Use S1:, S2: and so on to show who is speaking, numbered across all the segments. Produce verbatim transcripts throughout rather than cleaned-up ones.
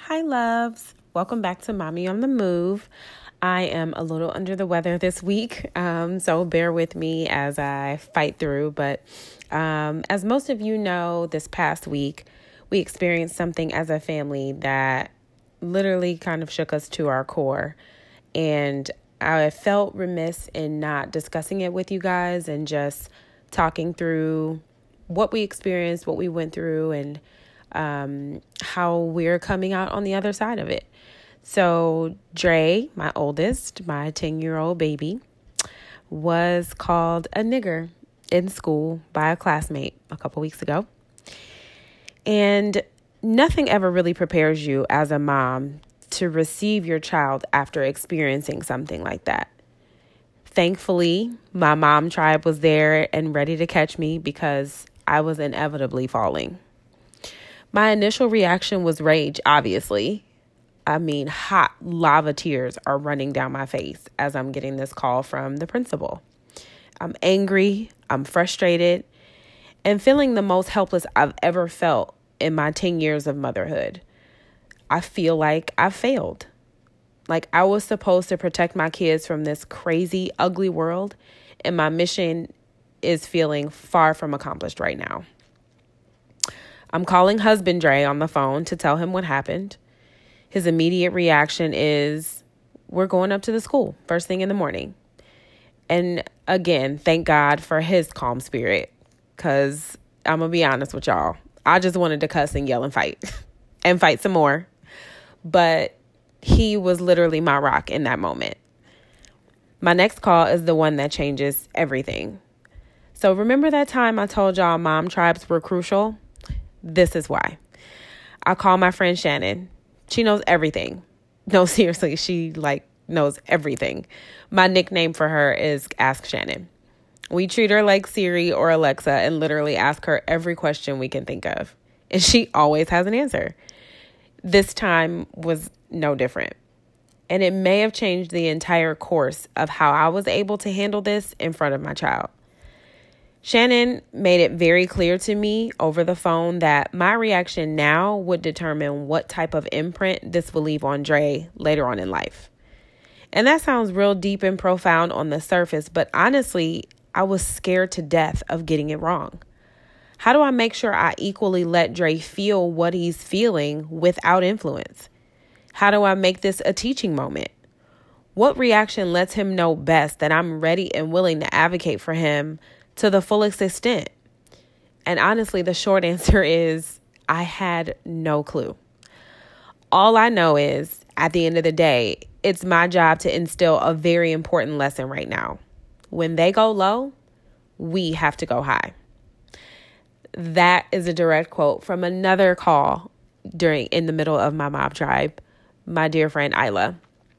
S1: Hi, loves. Welcome back to Mommy on the Move. I am a little under the weather this week, um, so bear with me as I fight through. But um, as most of you know, this past week, we experienced something as a family that literally kind of shook us to our core. And I felt remiss in not discussing it with you guys and just talking through what we experienced, what we went through, and um, how we're coming out on the other side of it. So Dre, my oldest, my ten-year-old baby, was called a nigger in school by a classmate a couple weeks ago. And nothing ever really prepares you as a mom to receive your child after experiencing something like that. Thankfully, my mom tribe was there and ready to catch me because I was inevitably falling. My initial reaction was rage, obviously. I mean, hot lava tears are running down my face as I'm getting this call from the principal. I'm angry, I'm frustrated, and feeling the most helpless I've ever felt in my ten years of motherhood. I feel like I failed. Like I was supposed to protect my kids from this crazy, ugly world, and my mission is feeling far from accomplished right now. I'm calling husband Dre on the phone to tell him what happened. His immediate reaction is, we're going up to the school first thing in the morning. And again, thank God for his calm spirit, because I'm going to be honest with y'all. I just wanted to cuss and yell and fight and fight some more. But he was literally my rock in that moment. My next call is the one that changes everything. So remember that time I told y'all mom tribes were crucial? This is why. I call my friend Shannon. She knows everything. No, seriously, she like knows everything. My nickname for her is Ask Shannon. We treat her like Siri or Alexa and literally ask her every question we can think of. And she always has an answer. This time was no different. And it may have changed the entire course of how I was able to handle this in front of my child. Shannon made it very clear to me over the phone that my reaction now would determine what type of imprint this will leave on Dre later on in life. And that sounds real deep and profound on the surface, but honestly, I was scared to death of getting it wrong. How do I make sure I equally let Dre feel what he's feeling without influence? How do I make this a teaching moment? What reaction lets him know best that I'm ready and willing to advocate for him to the fullest extent? And honestly, the short answer is I had no clue. All I know is at the end of the day, it's my job to instill a very important lesson right now. When they go low, we have to go high. That is a direct quote from another call during in the middle of my mob tribe, my dear friend Isla.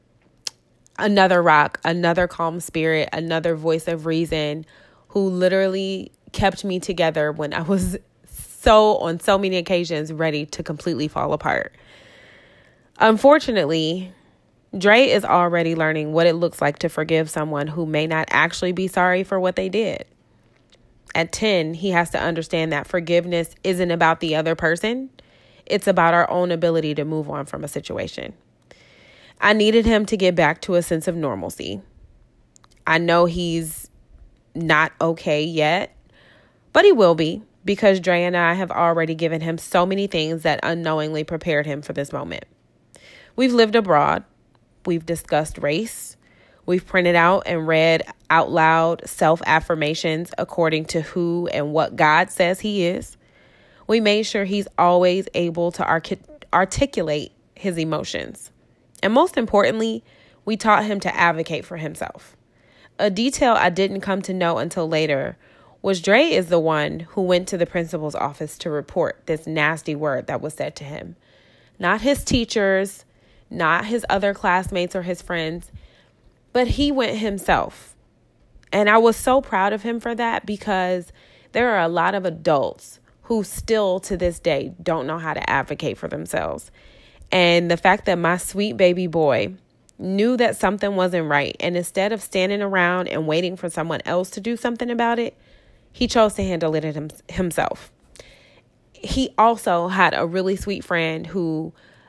S1: Another rock, another calm spirit, another voice of reason, who literally kept me together when I was so, on so many occasions, ready to completely fall apart. Unfortunately, Dre is already learning what it looks like to forgive someone who may not actually be sorry for what they did. At ten, he has to understand that forgiveness isn't about the other person. It's about our own ability to move on from a situation. I needed him to get back to a sense of normalcy. I know he's not okay yet, but he will be, because Dre and I have already given him so many things that unknowingly prepared him for this moment. We've lived abroad. We've discussed race. We've printed out and read out loud self-affirmations according to who and what God says he is. We made sure he's always able to artic- articulate his emotions. And most importantly, we taught him to advocate for himself. A detail I didn't come to know until later was Dre is the one who went to the principal's office to report this nasty word that was said to him. Not his teachers, not his other classmates or his friends, but he went himself. And I was so proud of him for that, because there are a lot of adults who still to this day don't know how to advocate for themselves. And the fact that my sweet baby boy knew that something wasn't right, and instead of standing around and waiting for someone else to do something about it, he chose to handle it him- himself. He also had a really sweet friend who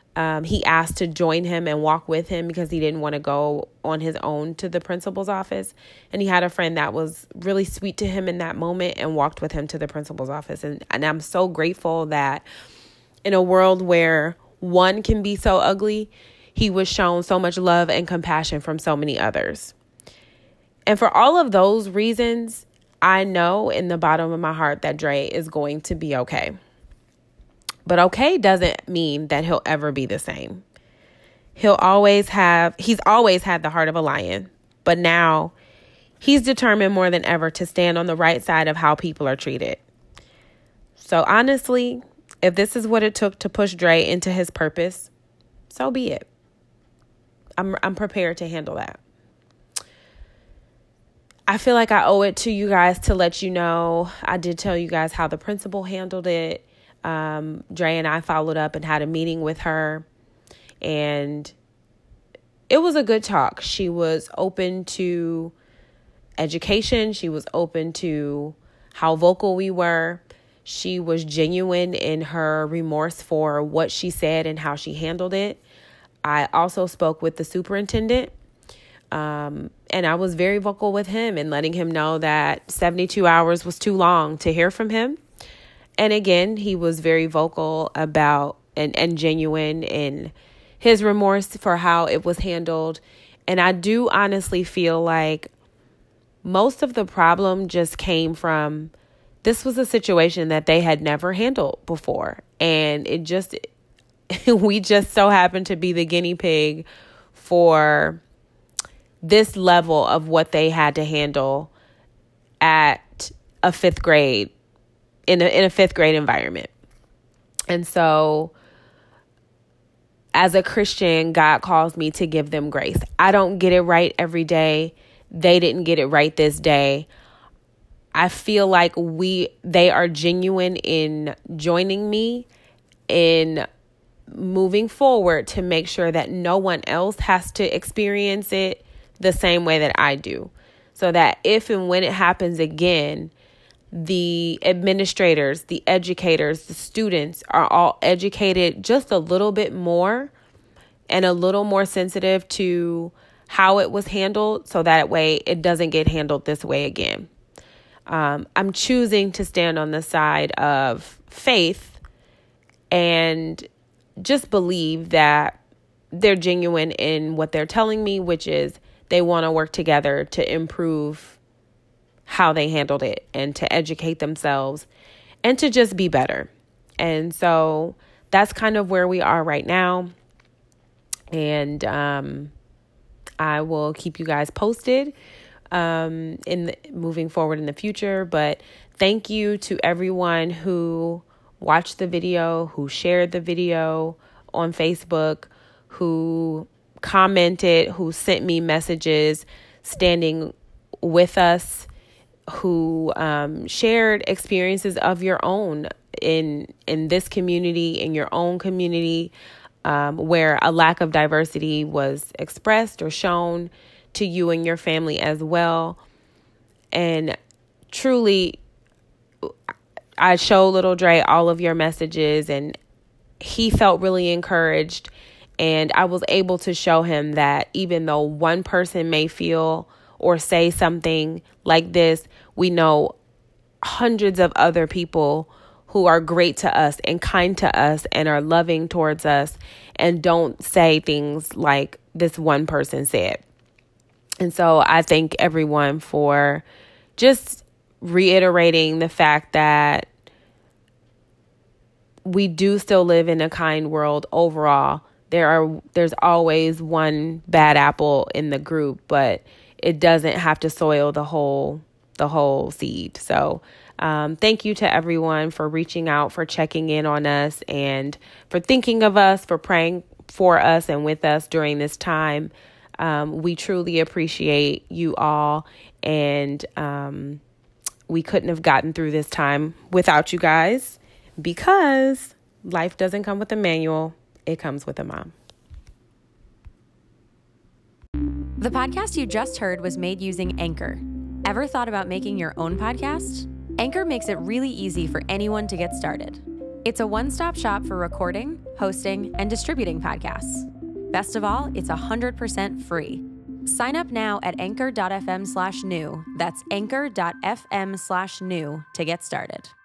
S1: Um, he asked to join him and walk with him because he didn't want to go on his own to the principal's office. And he had a friend that was really sweet to him in that moment and walked with him to the principal's office. And, and I'm so grateful that in a world where one can be so ugly, he was shown so much love and compassion from so many others. And for all of those reasons, I know in the bottom of my heart that Dre is going to be okay. But okay doesn't mean that he'll ever be the same. He'll always have, he's always had the heart of a lion, but now he's determined more than ever to stand on the right side of how people are treated. So honestly, if this is what it took to push Dre into his purpose, so be it. I'm I'm prepared to handle that. I feel like I owe it to you guys to let you know. I did tell you guys how the principal handled it. Um, Dre and I followed up and had a meeting with her, and it was a good talk. She was open to education. She was open to how vocal we were. She was genuine in her remorse for what she said and how she handled it. I also spoke with the superintendent, um, and I was very vocal with him and letting him know that seventy-two hours was too long to hear from him. And again, he was very vocal about and, and genuine in his remorse for how it was handled. And I do honestly feel like most of the problem just came from this was a situation that they had never handled before. And it just, we just so happened to be the guinea pig for this level of what they had to handle at a fifth grade, in a, in a fifth grade environment. And so as a Christian, God calls me to give them grace. I don't get it right every day. They didn't get it right this day. I feel like we, they are genuine in joining me in moving forward to make sure that no one else has to experience it the same way that I do. So that if and when it happens again, the administrators, the educators, the students are all educated just a little bit more and a little more sensitive to how it was handled, so that way it doesn't get handled this way again. Um, I'm choosing to stand on the side of faith and just believe that they're genuine in what they're telling me, which is they want to work together to improve how they handled it and to educate themselves and to just be better. And so that's kind of where we are right now. And um, I will keep you guys posted um, in the, moving forward in the future. But thank you to everyone who watched the video, who shared the video on Facebook, who commented, who sent me messages standing with us, who um, shared experiences of your own in in this community, in your own community, um, where a lack of diversity was expressed or shown to you and your family as well. And truly, I showed little Dre all of your messages, and he felt really encouraged. And I was able to show him that even though one person may feel or say something like this, we know hundreds of other people who are great to us and kind to us and are loving towards us and don't say things like this one person said. And so I thank everyone for just reiterating the fact that we do still live in a kind world overall. There are, there's always one bad apple in the group, but it doesn't have to soil the whole, the whole seed. So, um, thank you to everyone for reaching out, for checking in on us, and for thinking of us, for praying for us and with us during this time. Um, we truly appreciate you all, and um, we couldn't have gotten through this time without you guys, because life doesn't come with a manual. It comes with a mom.
S2: The podcast you just heard was made using Anchor. Ever thought about making your own podcast? Anchor makes it really easy for anyone to get started. It's a one-stop shop for recording, hosting, and distributing podcasts. Best of all, it's one hundred percent free. Sign up now at anchor.fm slash new. That's anchor.fm slash new to get started.